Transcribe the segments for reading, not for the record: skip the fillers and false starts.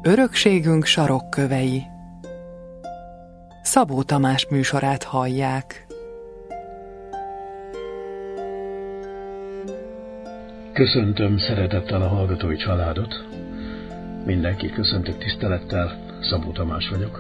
Örökségünk sarokkövei. Szabó Tamás műsorát hallják. Köszöntöm szeretettel a hallgatói családot. Mindenkit köszöntök tisztelettel, Szabó Tamás vagyok.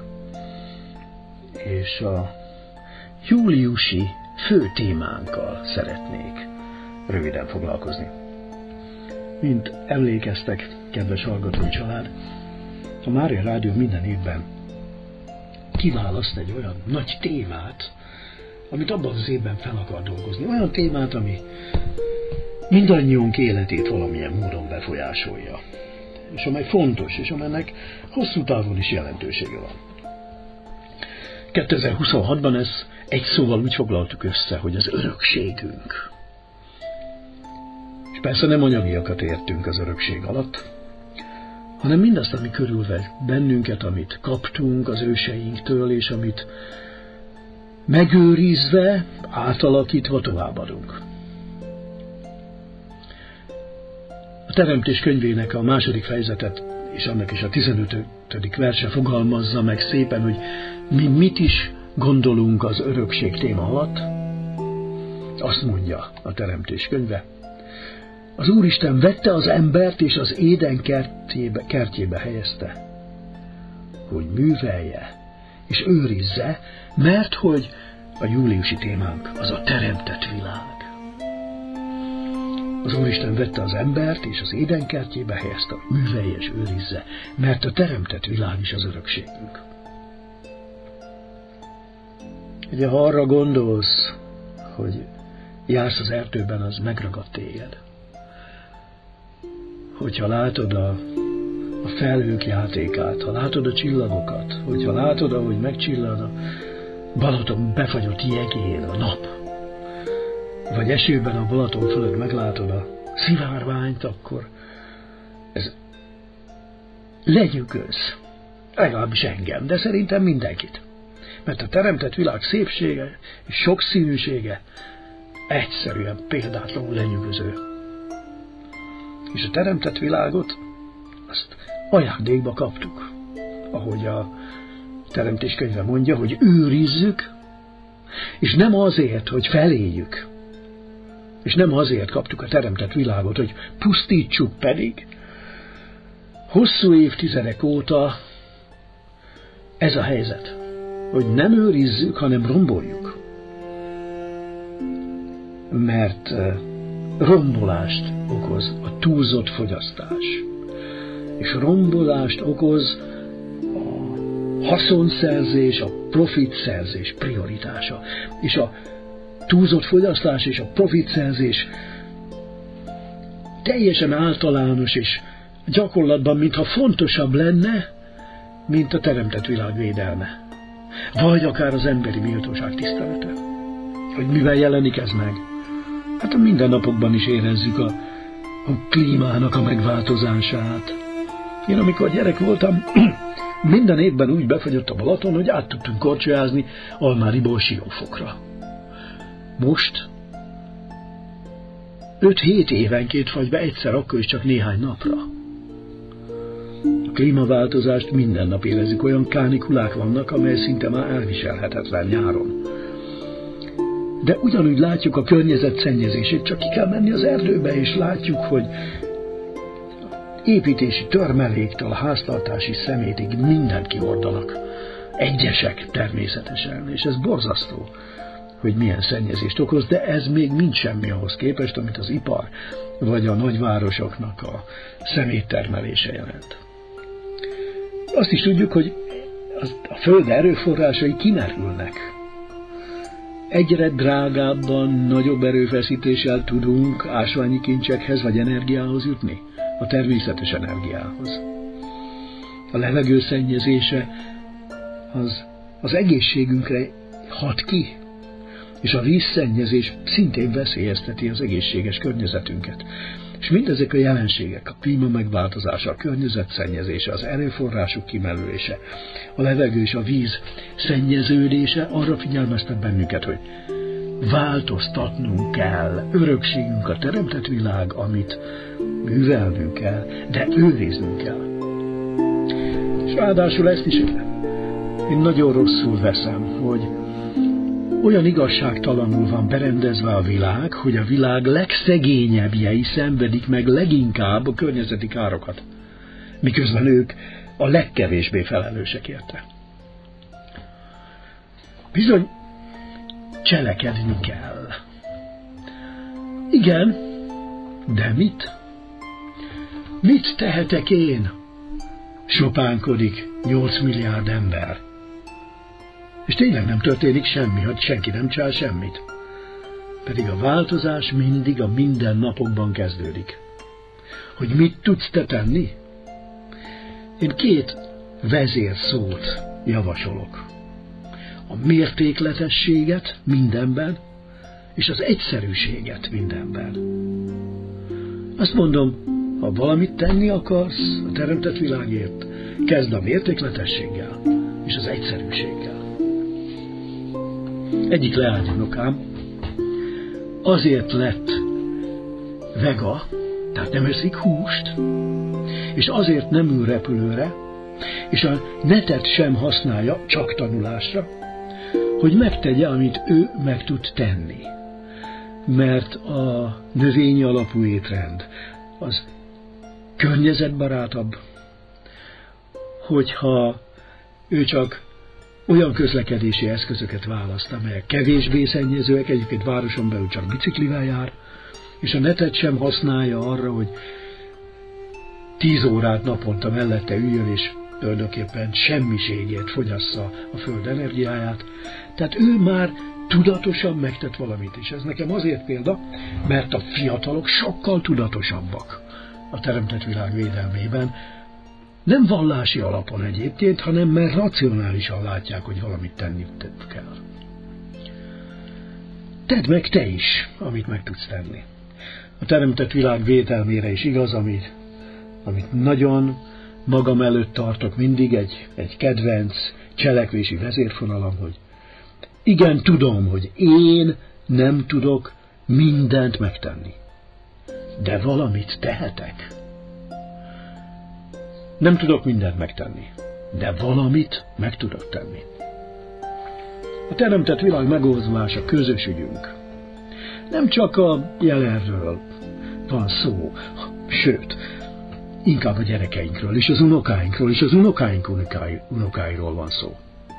És a júliusi fő témánkkal szeretnék röviden foglalkozni. Mint emlékeztek, kedves hallgatói család, a Mária Rádió minden évben kiválaszt egy olyan nagy témát, amit abban az évben fel akar dolgozni. Olyan témát, ami mindannyiunk életét valamilyen módon befolyásolja. És amely fontos, és amelynek hosszú távon is jelentősége van. 2026-ban ezt egy szóval úgy foglaltuk össze, hogy az örökségünk. És persze nem anyagiakat értünk az örökség alatt, hanem mindazt, ami körülvesz bennünket, amit kaptunk az őseinktől, és amit megőrizve, átalakítva továbbadunk. A Teremtés könyvének a második fejezetet, és annak is a 15. verse fogalmazza meg szépen, hogy mi mit is gondolunk az örökség téma alatt. Azt mondja a Teremtés könyve: az Úristen vette az embert, és az Éden kertjébe helyezte, hogy művelje és őrizze, mert hogy a júliusi témánk az a teremtett világ. Az Úristen vette az embert, és az Éden kertjébe helyezte, hogy művelje és őrizze, mert a teremtett világ is az örökségünk. Ugye, ha arra gondolsz, hogy jársz az erdőben, az megragad téged. Hogyha látod a felhők játékát, ha látod a csillagokat, hogyha látod, ahogy megcsillan a Balaton befagyott jegén a nap, vagy esőben a Balaton fölött meglátod a szivárványt, akkor ez lenyűgöz. Legalábbis engem, de szerintem mindenkit. Mert a teremtett világ szépsége és sokszínűsége egyszerűen példátlanul lenyűgöző. És a teremtett világot, azt ajándékba kaptuk. Ahogy a Teremtés könyve mondja, hogy őrizzük, és nem azért, hogy feléljük, és nem azért kaptuk a teremtett világot, hogy pusztítsuk, pedig hosszú évtizedek óta ez a helyzet, hogy nem őrizzük, hanem romboljuk. Mert rombolást okoz a túlzott fogyasztás. És rombolást okoz a haszonszerzés, a profitszerzés prioritása. És a túlzott fogyasztás és a profitszerzés teljesen általános, és gyakorlatban mintha fontosabb lenne, mint a teremtett világ védelme. Vagy akár az emberi méltóság tisztelete. Hogy mivel jelenik ez meg? Hát a mindennapokban is érezzük a klímának a megváltozását. Én amikor gyerek voltam, minden évben úgy befagyott a Balaton, hogy át tudtunk korcsolyázni Almáriból Siófokra. Most 5-7 évenként fagy be egyszer, akkor is csak néhány napra. A klímaváltozást minden nap érezzük, olyan kánikulák vannak, amely szinte már elviselhetetlen nyáron. De ugyanúgy látjuk a környezet szennyezését, csak ki kell menni az erdőbe, és látjuk, hogy építési törmeléktől a háztartási szemétig mindent kihordanak. Egyesek természetesen, és ez borzasztó, hogy milyen szennyezést okoz, de ez még mind semmi ahhoz képest, amit az ipar vagy a nagyvárosoknak a szeméttermelése jelent. Azt is tudjuk, hogy a föld erőforrásai kimerülnek. Egyre drágábban, nagyobb erőfeszítéssel tudunk ásványi kincsekhez vagy energiához jutni, a természetes energiához. A levegő szennyezése az egészségünkre hat ki, és a vízszennyezés szintén veszélyezteti az egészséges környezetünket. És mindezek a jelenségek, a klíma megváltozása, a környezet szennyezése, az erőforrások kimerülése, a levegő és a víz szennyeződése arra figyelmeztet bennünket, hogy változtatnunk kell. Örökségünk a teremtett világ, amit művelnünk kell, de őriznünk kell. ráadásul ezt is én nagyon rosszul veszem, hogy olyan igazságtalanul van berendezve a világ, hogy a világ legszegényebbjei szenvedik meg leginkább a környezeti károkat, miközben ők a legkevésbé felelősek érte. Bizony, cselekedni kell. Igen, de mit? Mit tehetek én? Sopánkodik 8 milliárd ember. És tényleg nem történik semmi, hogy senki nem csinál semmit. Pedig a változás mindig a mindennapokban kezdődik. Hogy mit tudsz te tenni? Én 2 vezérszót javasolok. A mértékletességet mindenben, és az egyszerűséget mindenben. Azt mondom, ha valamit tenni akarsz a teremtett világért, kezd a mértékletességgel és az egyszerűséggel. Egyik leányunokám azért lett vega, tehát nem eszik húst, és azért nem ül repülőre, és a netet sem használja csak tanulásra, hogy megtegye, amit ő meg tud tenni. Mert a növényi alapú étrend az környezetbarátabb, hogyha ő csak olyan közlekedési eszközöket választ, amelyek kevésbé szennyezőek, egyébként városon belül csak biciklivel jár, és a netet sem használja arra, hogy 10 órát naponta mellette üljön, és tulajdonképpen semmiségét fogyassza a föld energiáját. Tehát ő már tudatosan megtett valamit is. Ez nekem azért példa, mert a fiatalok sokkal tudatosabbak a teremtett világ védelmében. Nem vallási alapon egyébként, hanem mert racionálisan látják, hogy valamit tenni kell. Tedd meg te is, amit meg tudsz tenni. A teremtett világ védelmére is igaz, amit nagyon magam előtt tartok mindig, egy kedvenc cselekvési vezérfonalam, hogy igen, tudom, hogy én nem tudok mindent megtenni, de valamit tehetek. Nem tudok mindent megtenni, de valamit meg tudok tenni. A teremtett világ megoldása közös ügyünk. Nem csak a jelenről van szó, sőt, inkább a gyerekeinkről, és az unokáinkról, és az unokáink unokáiról van szó.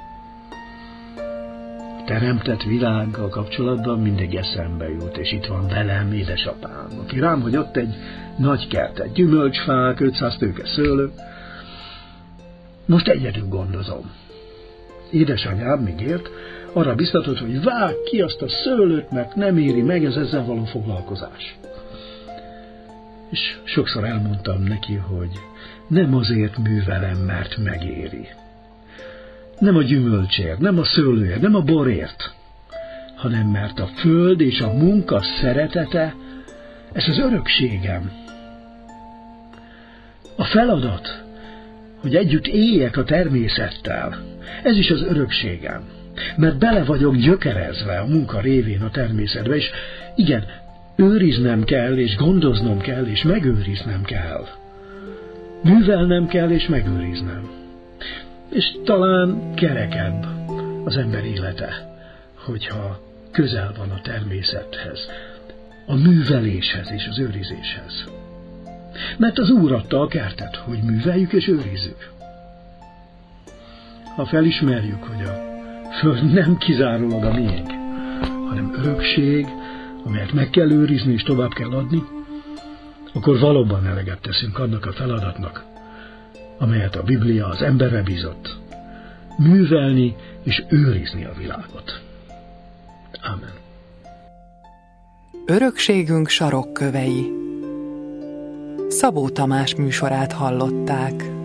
A teremtett világgal kapcsolatban mindig eszembe jut, és itt van velem édesapám, aki rám hagyott egy nagy kertet, gyümölcsfák, 500 tőke szőlő. Most egyedül gondozom. Édesanyám megért, arra biztatott, hogy vágd ki azt a szőlőt, mert nem éri meg ez ezzel való foglalkozás. És sokszor elmondtam neki, hogy nem azért művelem, mert megéri. Nem a gyümölcsért, nem a szőlőért, nem a borért, hanem mert a föld és a munka szeretete, ez az örökségem. A feladat, hogy együtt éljek a természettel, ez is az örökségem. Mert bele vagyok gyökerezve a munka révén a természetbe, és igen, őriznem kell, és gondoznom kell, és megőriznem kell. Művelnem kell, és megőriznem. És talán kerekebb az ember élete, hogyha közel van a természethez, a műveléshez és az őrizéshez. Mert az Úr adta a kertet, hogy műveljük és őrizzük. Ha felismerjük, hogy a föld nem kizárólag a miénk, hanem örökség, amelyet meg kell őrizni és tovább kell adni, akkor valóban eleget teszünk annak a feladatnak, amelyet a Biblia az emberre bízott, művelni és őrizni a világot. Amen. Örökségünk sarokkövei. Szabó Tamás műsorát hallották.